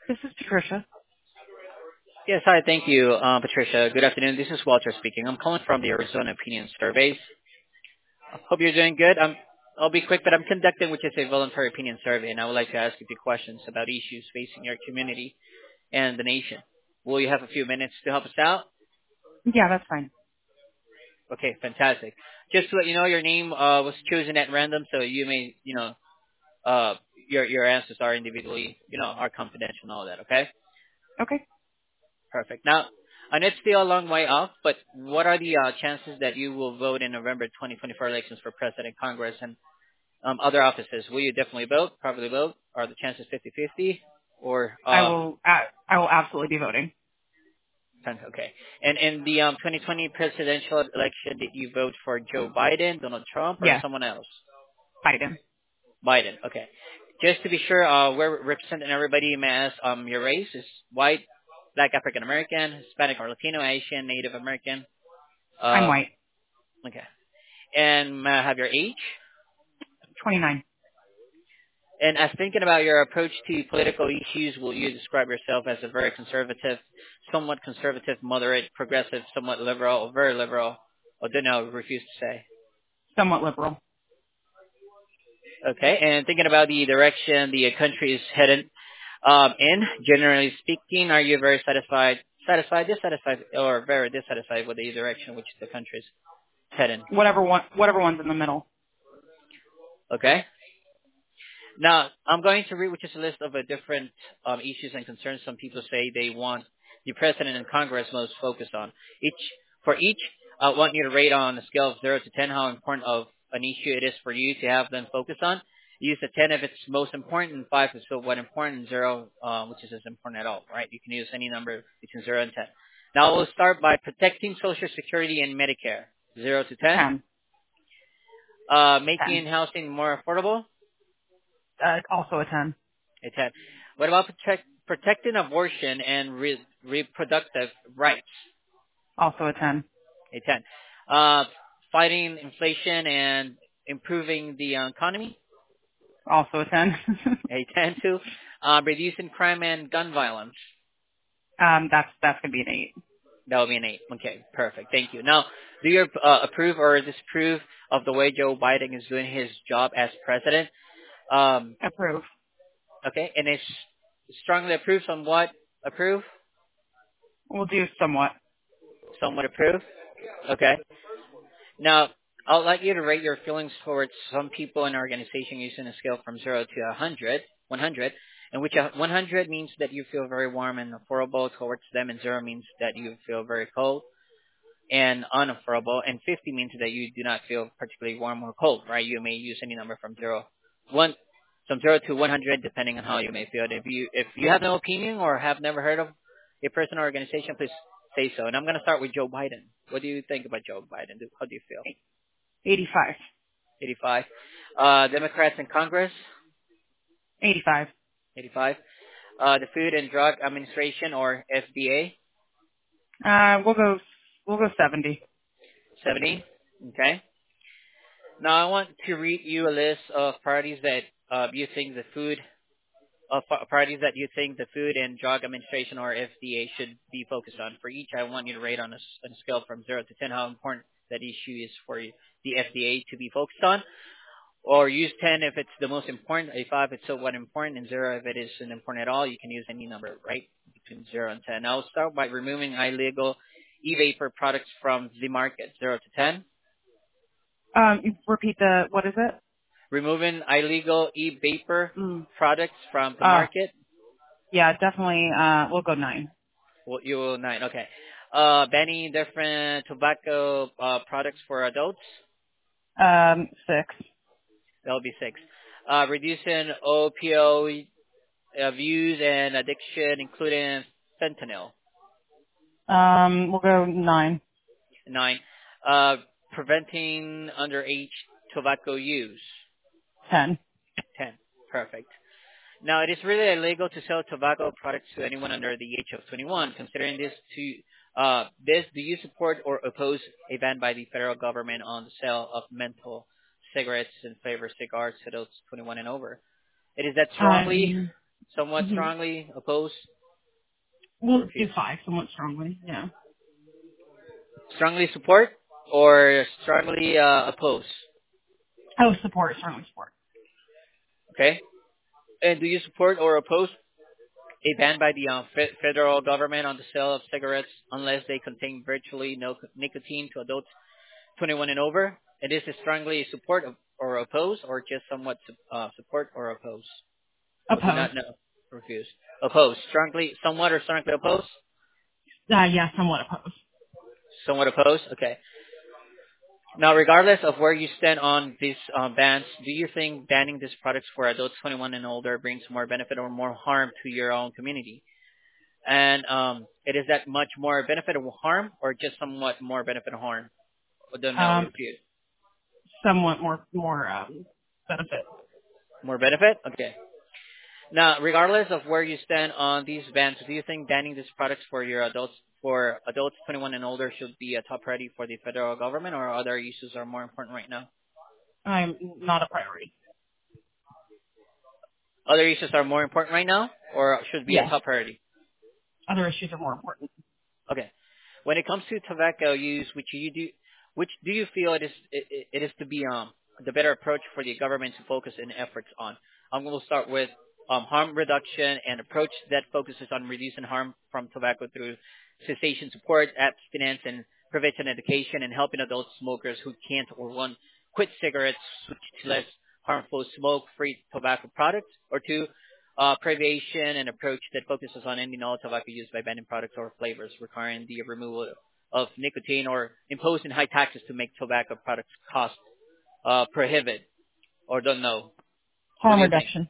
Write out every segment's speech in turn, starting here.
This is Patricia. Yes, hi. Thank you, Patricia. Good afternoon. This is Walter speaking. I'm calling from the Arizona Opinion Surveys. Hope you're doing good. I'll be quick, but I'm conducting which is a voluntary opinion survey, and I would like to ask you a few questions about issues facing your community and the nation. Will you have a few minutes to help us out? Yeah, that's fine. Okay, fantastic. Just to let you know, your name was chosen at random, so you may, uh, your answers are individually, are confidential and all that. Okay. Okay. Perfect. Now, I know it's still a long way off, but what are the chances that you will vote in November 2024 elections for President, Congress, and other offices? Will you definitely vote, probably vote? Are the chances 50-50? Or, I will absolutely be voting. okay. And in the 2020 presidential election, did you vote for Joe Biden, Donald Trump, or Yes, someone else? Biden. Biden, okay. Just to be sure, we're representing everybody. May I ask, your race is white, Black, African American, Hispanic or Latino, Asian, Native American? I'm Uh, white. okay. And may I have your age? 29. And as thinking about your approach to political issues, will you describe yourself as a very conservative, moderate, progressive, somewhat liberal, or very liberal? Or don't know, refuse to say. Somewhat liberal. Okay. And thinking about the direction the country is headed generally speaking, are you very dissatisfied, or very dissatisfied with the direction which the country is heading? Whatever one's in the middle. Okay. Now, I'm going to read which is a list of different issues and concerns some people say they want the president and Congress most focused on. For each, I want you to rate on a scale of 0 to 10 how important of an issue it is for you to have them focus on. Use a 10 if it's most important, 5 is still what important, and 0, which is as important at all, right? You can use any number between 0 and 10. Now, we'll start by protecting Social Security and Medicare. 0 to 10. 10. 10. Making housing more affordable. Also a 10. A 10. What about protecting abortion and reproductive rights? Also a 10. A 10. Fighting inflation and improving the economy? Also a 10. A 10 too. Reducing crime and gun violence? That's gonna be an 8. That would be an 8. Okay, perfect. Thank you. Now, do you approve or disapprove of the way Joe Biden is doing his job as president? Approve. Okay, and it's strongly approve, somewhat approve, We'll do somewhat. somewhat approve? Okay. Now, I'd like you to rate your feelings towards some people in our organization using a scale from 0 to 100, in which 100 means that you feel very warm and affordable towards them, and 0 means that you feel very cold and unaffordable, and 50 means that you do not feel particularly warm or cold, right? You may use any number from 0 to 100, depending on how you may feel. If you have no opinion or have never heard of a person or organization, please say so. And I'm going to start with Joe Biden. What do you think about Joe Biden? How do you feel? 85. 85. Democrats in Congress? 85. 85. The Food and Drug Administration, or FDA? We'll go 70. 70. Okay. Now I want to read you a list of priorities that you think the Food and Drug Administration, or FDA, should be focused on. For each, I want you to rate on a scale from 0 to 10 how important that issue is for you, the FDA to be focused on. Or use 10 if it's the most important, a 5 if it's somewhat important, and 0 if it isn't important at all. You can use any number, right, between 0 and 10. I'll start by removing illegal e-vapor products from the market, 0 to 10. Repeat what is it? Removing illegal e-vapor Mm. products from the market. Yeah, definitely, we'll go 9. Well, you will 9, okay. Banning different tobacco products for adults. 6. That'll be 6. Reducing opioid abuse and addiction, including fentanyl. We'll go 9. 9. Preventing underage tobacco use. 10. 10. Perfect. Now, it is really illegal to sell tobacco products to anyone under the age of 21. Considering this, do you support or oppose a ban by the federal government on the sale of menthol cigarettes and flavored cigars to those 21 and over? It is that strongly Somewhat Mm-hmm. strongly oppose or We'll do refuse? 5 somewhat strongly. Yeah. Strongly support or strongly oppose? Oh, support, strongly support. Okay. And do you support or oppose a ban by the federal government on the sale of cigarettes unless they contain virtually no nicotine to adults 21 and over? And is it strongly support or oppose, or just somewhat support or oppose? Or do Oppose. not know? Refuse. Oppose. Strongly, somewhat or strongly oppose? Yeah, somewhat oppose. Somewhat oppose? Okay. Now, regardless of where you stand on these bans, do you think banning these products for adults 21 and older brings more benefit or more harm to your own community? And it is that much more benefit or harm, or just somewhat more benefit or harm? Or don't know, Um, refuse. somewhat more benefit. More benefit? Okay. Now, regardless of where you stand on these bans, do you think banning these products for adults 21 and older should be a top priority for the federal government, or other issues are more important right now? I'm not a priority. Other issues are more important right now, or should be a Yes. top priority? Other issues are more important. Okay. When it comes to tobacco use, which do you feel it is to be the better approach for the government to focus in efforts on? I'm going to start with harm reduction and approach that focuses on reducing harm from tobacco through cessation support, abstinence, and prevention education, and helping adult smokers who can't or won't quit cigarettes switch to less harmful smoke-free tobacco products. Or two, privation, an approach that focuses on ending all tobacco use by banning products or flavors, requiring the removal of nicotine or imposing high taxes to make tobacco products cost prohibit, or don't know. What do Harm you think? reduction.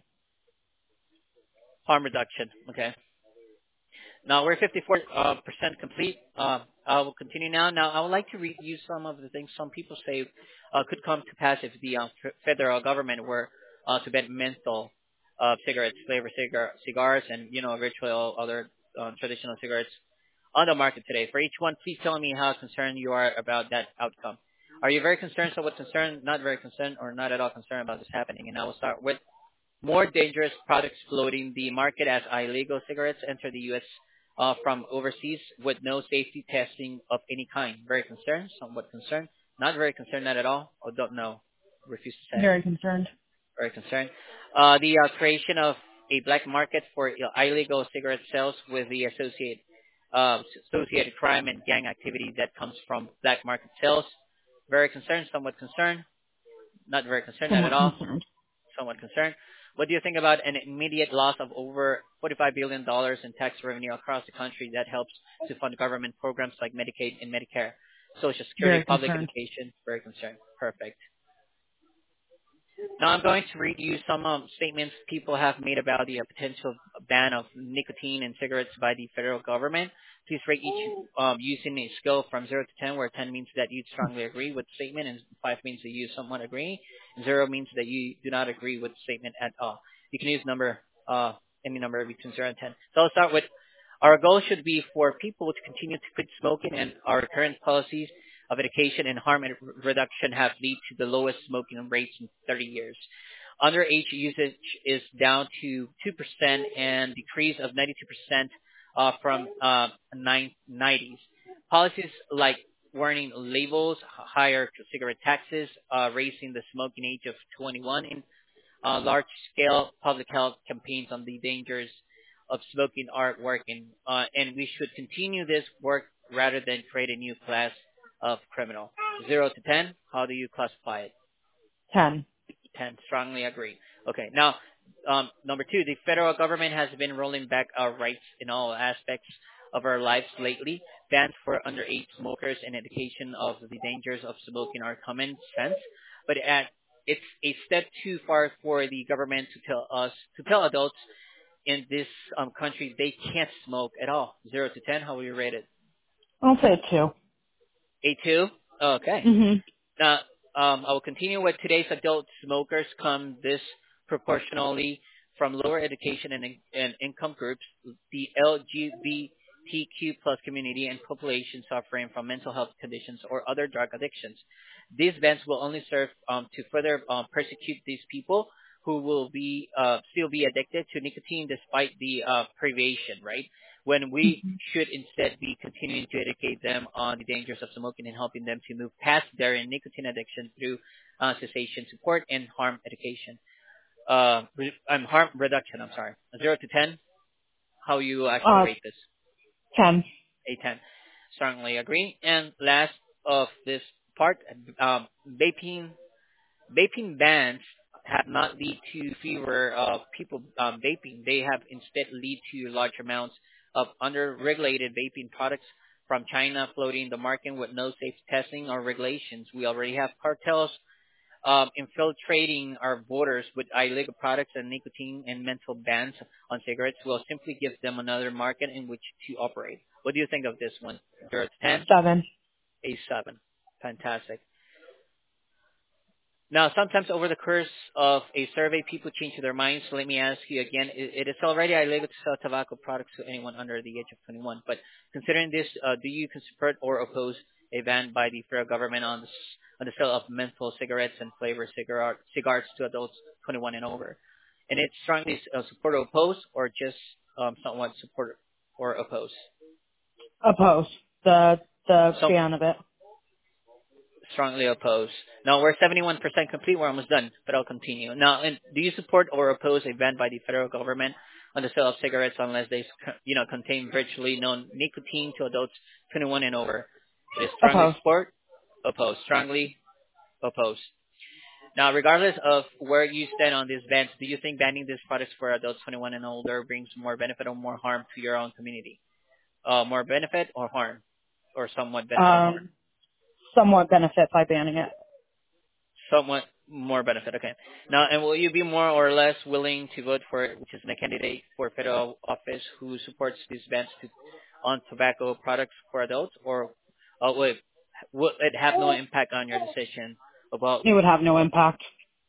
Harm reduction. Okay. Now we're 54% complete. I will continue now. Now I would like to read you some of the things some people say could come to pass if the federal government were to ban menthol cigarettes, cigars, and virtually all other traditional cigarettes on the market today. For each one, please tell me how concerned you are about that outcome. Are you very concerned, somewhat concerned, not very concerned, or not at all concerned about this happening? And I will start with more dangerous products flooding the market as illegal cigarettes enter the U.S. From overseas with no safety testing of any kind. Very concerned, somewhat concerned, not very concerned, not at all, or don't know, refuse to say. Very concerned. Very concerned. The creation of a black market for illegal cigarette sales with the associated crime and gang activity that comes from black market sales. Very concerned, somewhat concerned, not very concerned, not at Somewhat all, concerned. somewhat concerned. What do you think about an immediate loss of over $45 billion in tax revenue across the country that helps to fund government programs like Medicaid and Medicare, Social Security, Very public concerned. education? Very concerned. Perfect. Now I'm going to read you some statements people have made about the potential ban of nicotine in cigarettes by the federal government. Please rate each using a scale from 0 to 10, where 10 means that you strongly agree with the statement, and 5 means that you somewhat agree, and 0 means that you do not agree with the statement at all. You can use any number between 0 and 10. So I'll start with, our goal should be for people to continue to quit smoking, and our current policies of education and harm reduction have led to the lowest smoking rates in 30 years. Underage usage is down to 2% and decrease of 92% from 90s. Policies like warning labels, higher cigarette taxes, raising the smoking age of 21 in large-scale public health campaigns on the dangers of smoking are working, and we should continue this work rather than create a new class of criminal. 0 to 10, how do you classify it? 10. 10, strongly agree. Okay, now, number 2, the federal government has been rolling back our rights in all aspects of our lives lately. Bans for underage smokers and education of the dangers of smoking are common sense, but it's a step too far for the government to tell adults in this country they can't smoke at all. 0 to 10, how will you rate it? I'll say 2. A2? Okay. Mhm. Now, I will continue with today's adult smokers come disproportionately from lower education and income groups, the LGBTQ plus community, and population suffering from mental health conditions or other drug addictions. These bans will only serve to further persecute these people who will be still be addicted to nicotine despite the privation, right? When we should instead be continuing to educate them on the dangers of smoking and helping them to move past their nicotine addiction through cessation support and harm education. Harm reduction. I'm sorry. 0 to 10. How you actually Uh, rate this? 10. A 10. Strongly agree. And last of this part, vaping bans have not lead to fewer people vaping. They have instead lead to large amounts of under-regulated vaping products from China floating the market with no safe testing or regulations. We already have cartels infiltrating our borders with illegal products and nicotine and mental bans on cigarettes. Will simply give them another market in which to operate. What do you think of this one? 0 to 10? 7. A 7. Fantastic. Now, sometimes over the course of a survey, people change their minds. So let me ask you again. It is already illegal to sell tobacco products to anyone under the age of 21. But considering this, do you support or oppose a ban by the federal government on the sale of menthol cigarettes and flavored cigars to adults 21 and over? And it's strongly support or oppose, or just somewhat support or oppose? Oppose. The So ban of it. strongly opposed. Now we're 71% complete. We're almost done, but I'll continue. Now, and do you support or oppose a ban by the federal government on the sale of cigarettes unless they, contain virtually no nicotine to adults 21 and over? It is strongly Oppose. support, oppose, strongly oppose. Now, regardless of where you stand on these bans, do you think banning these products for adults 21 and older brings more benefit or more harm to your own community? More benefit or harm, or somewhat benefit or harm? Somewhat benefit by banning it. Somewhat more benefit. Okay. Now, and will you be more or less willing to vote for it, which is a candidate for federal office who supports these bans on tobacco products for adults, or will it have no impact on your decision about? It would have no impact.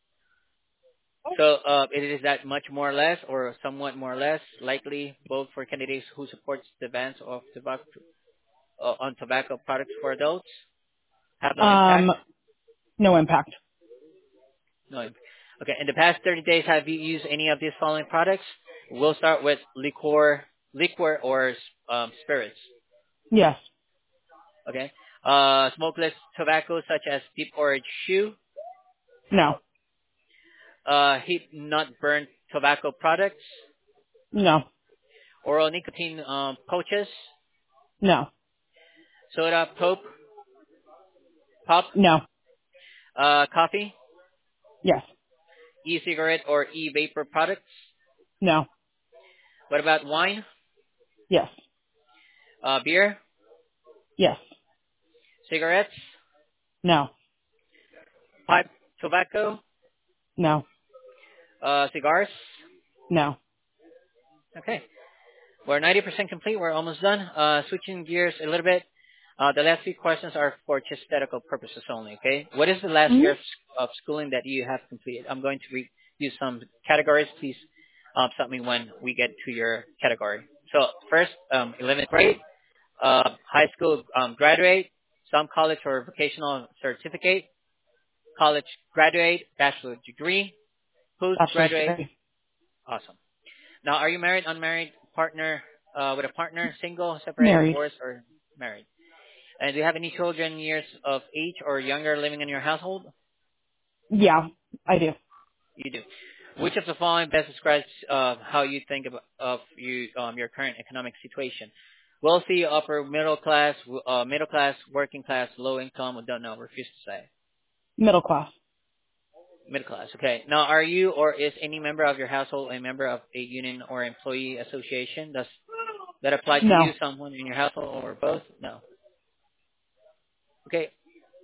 So it is that much more or less, or somewhat more or less likely vote for candidates who supports the bans of tobacco on tobacco products for adults? Have no impact. No impact. No. Okay. In the past 30 days, have you used any of these following products? We'll start with liquor or spirits. Yes. Okay. Smokeless tobacco such as deep orange chew, No. heat not burnt tobacco products, No. oral nicotine pouches, No. soda pop, No. coffee, Yes. e-cigarette or e-vapor products. No. What about wine, Yes. beer, Yes. cigarettes, No. pipe tobacco, No. cigars? No. Okay. We're 90% complete. We're almost done. Switching gears a little bit. The last few questions are for just statistical purposes only, okay? What is the last Hmm. year of schooling that you have completed? I'm going to read you some categories. Please stop me when we get to your category. So first, 11th grade, high school graduate, some college or vocational certificate, college graduate, bachelor degree, Bachelor's postgraduate. degree. Awesome. Now, are you married, unmarried, partner, with a partner, single, separated, Married. divorced, or married? And do you have any children years of age or younger living in your household? Yeah, I do. You do. Which of the following best describes how you think of your current economic situation? Wealthy, upper middle class, working class, low income, don't know, refuse to say. Middle class. Middle class, okay. Now, are you or is any member of your household a member of a union or employee association? Does that apply to No. you, someone in your household, or both? No. Okay.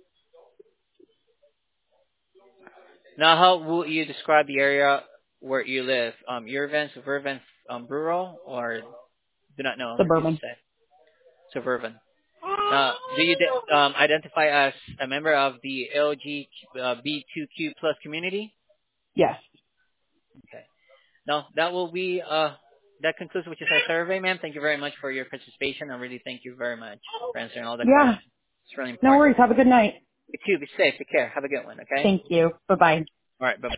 Now, how will you describe the area where you live? Urban, suburban, rural, or do not know? Refuse Suburban. to say. Suburban. Do you identify as a member of the LGBTQ plus community? Yes. Okay. Now, that will be that concludes which is our survey, ma'am. Thank you very much for your participation. I really thank you very much for answering all the Yeah. questions. It's really No important. worries. Have a good night. You too. Be safe. Take care. Have a good one. Okay. Thank you. Bye-bye. All right. Bye.